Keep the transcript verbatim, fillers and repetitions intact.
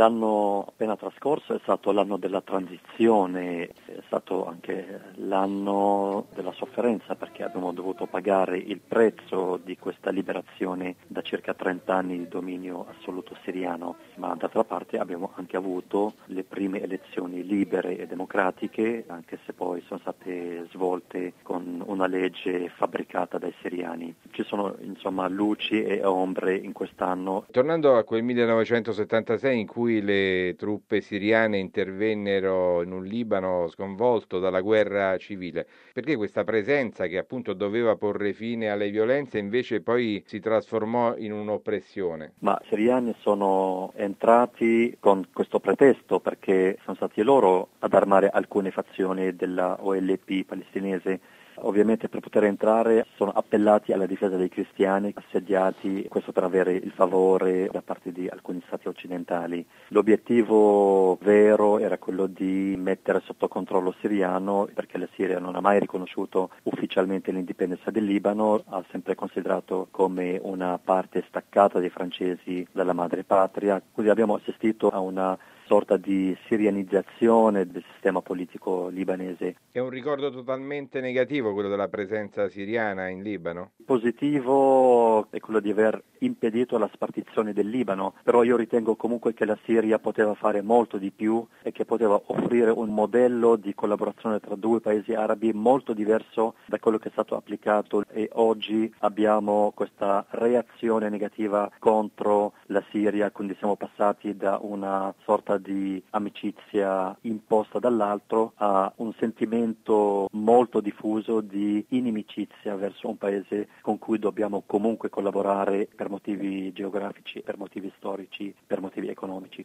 L'anno appena trascorso è stato l'anno della transizione, è stato anche l'anno della sofferenza perché abbiamo dovuto pagare il prezzo di questa liberazione da circa trenta anni di dominio assoluto siriano, ma d'altra parte abbiamo anche avuto le prime elezioni libere e democratiche, anche se poi sono state svolte con una legge fabbricata dai siriani. Ci sono insomma luci e ombre in quest'anno. Tornando a quel millenovecentosettantasei in cui le truppe siriane intervennero in un Libano sconvolto dalla guerra civile, perché questa presenza che appunto doveva porre fine alle violenze invece poi si trasformò in un'oppressione? Ma i siriani sono entrati con questo pretesto perché sono stati loro ad armare alcune fazioni della O L P palestinese. Ovviamente per poter entrare sono appellati alla difesa dei cristiani assediati, questo per avere il favore da parte di alcuni stati occidentali. L'obiettivo vero era quello di mettere sotto controllo siriano perché la Siria non ha mai riconosciuto ufficialmente l'indipendenza del Libano, ha sempre considerato come una parte staccata dei francesi dalla madrepatria, quindi abbiamo assistito a una sorta di sirianizzazione del sistema politico libanese. È un ricordo totalmente negativo quello della presenza siriana in Libano? Positivo è quello di aver impedito la spartizione del Libano, però io ritengo comunque che la Siria poteva fare molto di più e che poteva offrire un modello di collaborazione tra due paesi arabi molto diverso da quello che è stato applicato e oggi abbiamo questa reazione negativa contro la Siria, quindi siamo passati da una sorta di amicizia imposta dall'altro a un sentimento molto diffuso di inimicizia verso un paese con cui dobbiamo comunque collaborare per motivi geografici, per motivi storici, per motivi economici.